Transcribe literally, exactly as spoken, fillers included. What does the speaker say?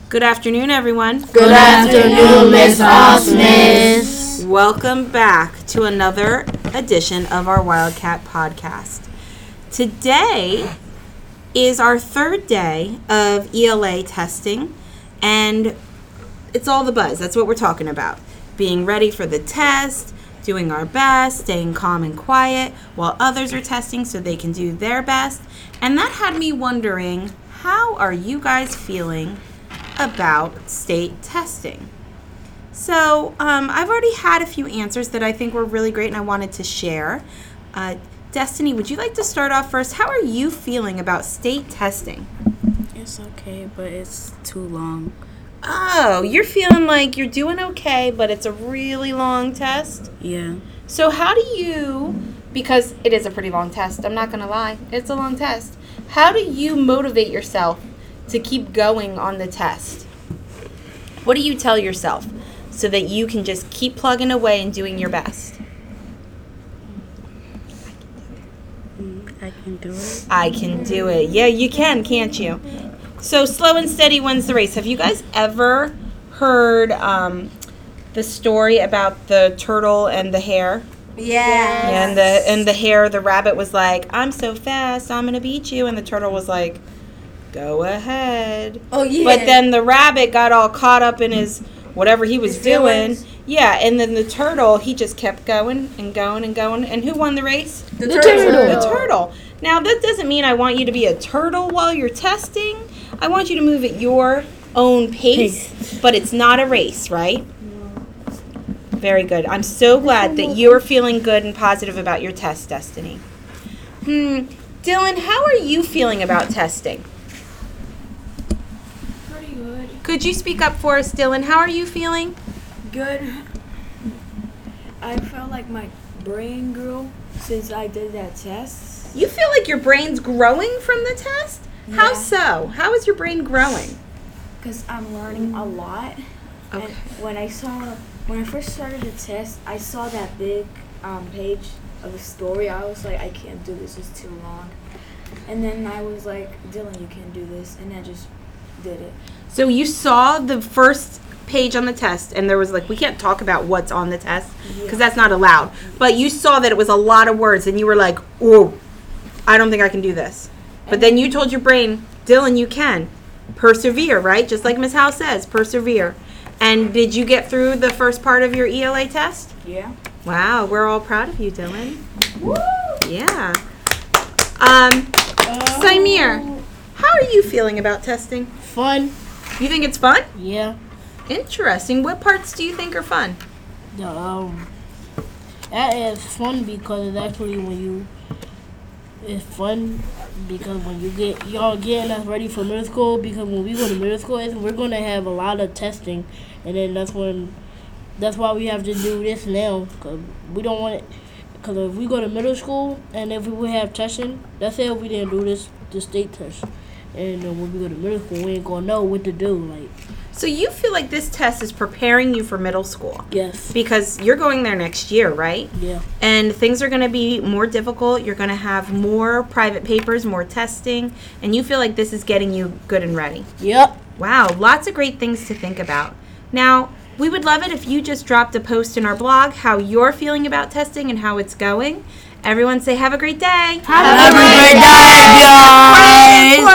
Good afternoon, everyone. Good afternoon, Miss Osmus. Welcome back to another edition of our Wildcat podcast. Today is our third day of E L A testing, and it's all the buzz. That's what we're talking about. Being ready for the test, doing our best, staying calm and quiet while others are testing so they can do their best. And that had me wondering, how are you guys feeling about state testing? So um, I've already had a few answers that I think were really great and I wanted to share. Uh, Destiny, would you like to start off first? How are you feeling about state testing? It's okay, but it's too long. Oh, you're feeling like you're doing okay, but it's a really long test? Yeah. So how do you, because it is a pretty long test, I'm not going to lie, it's a long test. How do you motivate yourself to keep going on the test? What do you tell yourself so that you can just keep plugging away and doing your best? I can do it. I can do it. Yeah, you can, can't you? So slow and steady wins the race. Have you guys ever heard um, the story about the turtle and the hare? Yes. Yeah, and the and the hare, the rabbit was like, "I'm so fast, I'm gonna beat you," and the turtle was like, "Go ahead." Oh yeah. But then the rabbit got all caught up in his whatever he was His doing. feelings. Yeah, and then the turtle, he just kept going and going and going. And who won the race? The, The turtle. turtle. The turtle. Now, that doesn't mean I want you to be a turtle while you're testing. I want you to move at your own pace, but it's not a race, right? Very good. I'm so glad that you're feeling good and positive about your test, Destiny. Hmm. Dylan, how are you feeling about testing? Pretty good. Could you speak up for us, Dylan? How are you feeling? Good. I felt like my brain grew since I did that test. You feel like your brain's growing from the test? How Yeah. so? How is your brain growing? Because I'm learning a lot. Okay. And when I saw, when I first started the test, I saw that big um, page of the story. I was like, I can't do this. It's too long. And then I was like, Dylan, you can do this. And I just did it. So you saw the first page on the test, and there was like, we can't talk about what's on the test because Yeah. that's not allowed. But you saw that it was a lot of words, and you were like, "Oh, I don't think I can do this." But then you told your brain, "Dylan, you can. Persevere," right? Just like Miss Howe says, persevere. And did you get through the first part of your E L A test? Yeah. Wow, we're all proud of you, Dylan. Woo! Yeah. Um, Saimir, how are you feeling about testing? Fun. You think it's fun? Yeah. Interesting. What parts do you think are fun? The, um, that is fun because it's actually when you, it's fun because when you get, y'all getting us ready for middle school, because when we go to middle school, it's- we're going to have a lot of testing, and then that's when, that's why we have to do this now, because we don't want it, because if we go to middle school, and if we would have testing, let's say if we didn't do this, the state test, and then when we go to middle school, we ain't going to know what to do, like, So you feel like this test is preparing you for middle school yes, because you're going there next year, right? yeah. And things are going to be more difficult. You're going to have more private papers, more testing, and you feel like this is getting you good and ready. Yep. Wow, lots of great things to think about. Now, we would love it if you just dropped a post in our blog how you're feeling about testing and how it's going. Everyone say, have a great day. Have a great day, guys.